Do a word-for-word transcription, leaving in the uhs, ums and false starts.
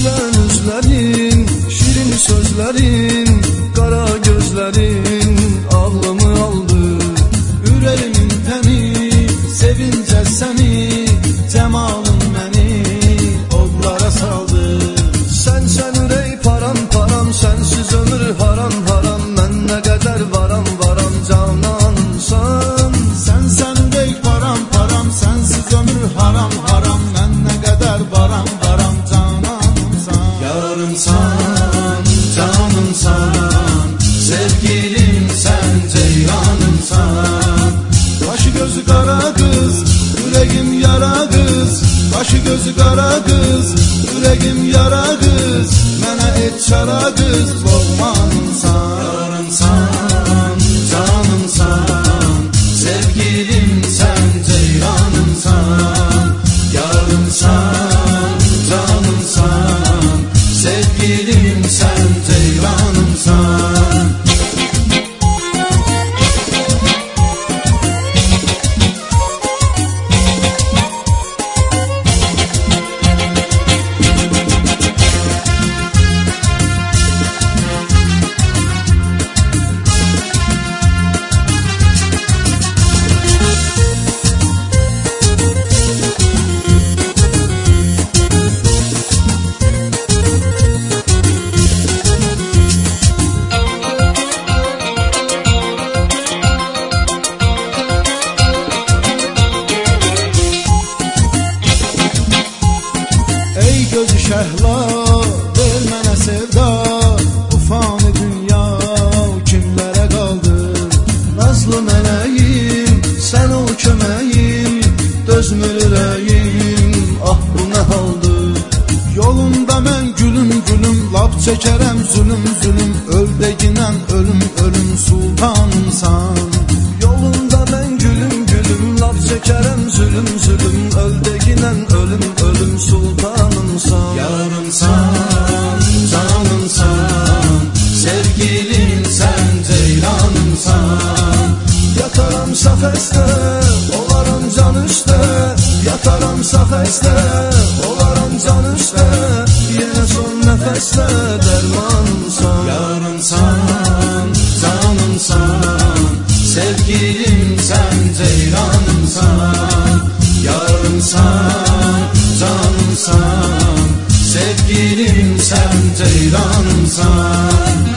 gülen üzlerin, şirin sözlerin, kara gözlerin ağlımı aldı. Yüreğimin teni, sevince seni, cemalın beni odlara saldı. Sen sen ürey param param, sensiz ömür haram haram. Ben ne kadar varam varam canansan. Sen sen ürey param param, sensiz ömür haram haram. Ben ne kadar varam varam canansan. Yarımsan, canımsan, sevgilim sen ceylanımsan. Başı gözü kara kız, yüreğim yara kız. Başı gözü kara kız, yüreğim yara kız. Mənə et çara kız, boğmanımsan. Yarımsan, canımsan, sevgilim sen ceylanımsan. Yarımsan, canımsan, sevgilim sen ceylanımsan. Ey gözü şəhla, ver mənə sevda. Bu fani dünya kimlərə qaldı? Nazlı mələyim, sən ol köməyim, dözmür ürəyim, ah bu nə haldır? Yolunda mən gülüm gülüm, lap çəkərəm zulüm zulüm. Öldəginən ölüm ölüm sultanımsan. Yolunda mən gülüm gülüm, laf çəkərəm zulüm zulüm. Öldəginən ölüm ölüm sultanımsan. Yarımsan, canımsan, sevgilim sen ceylanımsan. Yataramsa xəstə, olaram can üstə. Yataramsa xəstə, olaram can üstə. Yenə son nəfəsdə dərmanımsan. Yarımsan, canımsan, sevgilim sen ceylanımsan. Yarımsan, canımsan, sevgilim sen ceylanımsan.